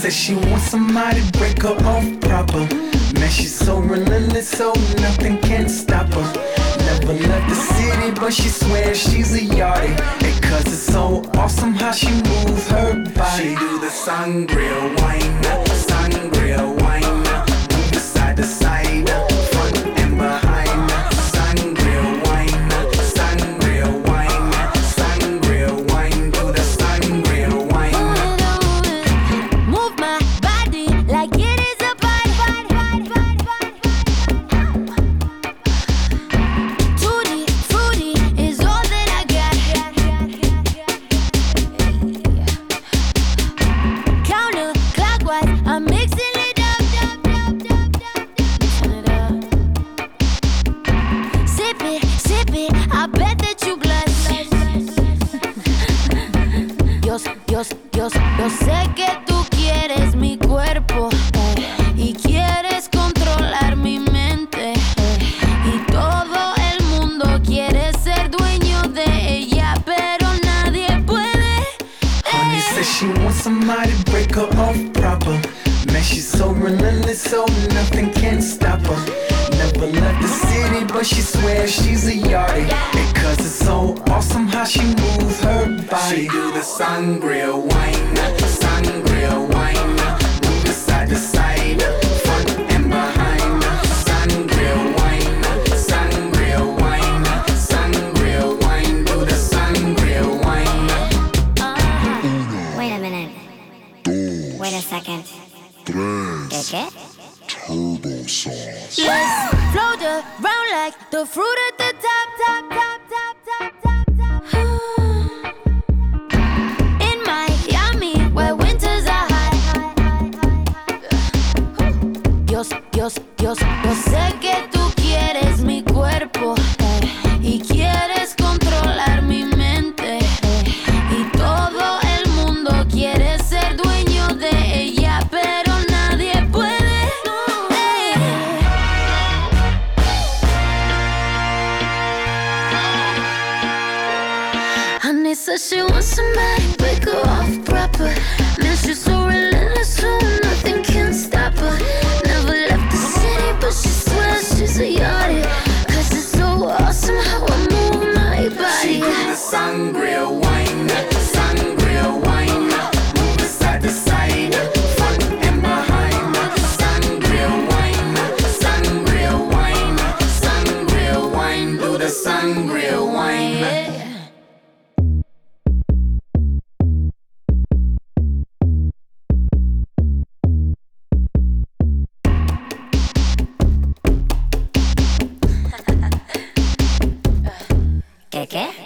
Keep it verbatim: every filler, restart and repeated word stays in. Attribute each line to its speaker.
Speaker 1: said she wants somebody to break her off proper. Man, she's so relentless, so nothing can stop her. Never left the city, but she swears she's a yardie. And cause it's so awesome how she moves her body. She do the sangria wine, sangria wine, move side to side, front and behind. Sangria wine, sangria wine, sangria wine, do the sangria wine.
Speaker 2: Move my body like it is a party. Tutti frutti is all that I got. Counterclockwise, I'm mixing it up. Mixing it up. Sip it, sip it, I bet that you blush. Yo, yo, yo, yo sé que tú quieres mi cuerpo, eh, y quieres controlar mi mente, eh, y todo el mundo quiere ser dueño de ella, pero nadie puede.
Speaker 1: Honey says she wants somebody to break her off proper. Man, she's so relentless, so nothing can stop her. Never left the city, but she swears she's a yardie. And cause it's so awesome how she moves her body. She do the sangria wine, sangria wine, move side to side, front and behind. Sangria wine, sangria wine, sangria wine, do the sangria wine.
Speaker 3: Wait a minute. Wait a second. ¿Qué qué?
Speaker 4: Turbo sauce.
Speaker 2: Let's float around like the fruit at the top, top, top, top, top, top, top. In Miami, where winters are high. Yo, yo, yo, yo sé que tú quieres mi cuerpo, eh, y quieres controlar mi mente, eh, y todo el mundo quiere ser dueño de ella, pero nadie puede. eh. Honey says she wants somebody to break her off proper. Man, she's so relentless, so nothing can stop her. Never left the city, but she swears she's a yardie. Cause it's so awesome how I move my
Speaker 1: She
Speaker 2: body.
Speaker 1: do the sangria wine, sangria wine, move side to side, front and behind. Sangria wine, sangria wine, sangria wine, do the sangria wine.
Speaker 2: Yeah.
Speaker 3: ¿Qué qué?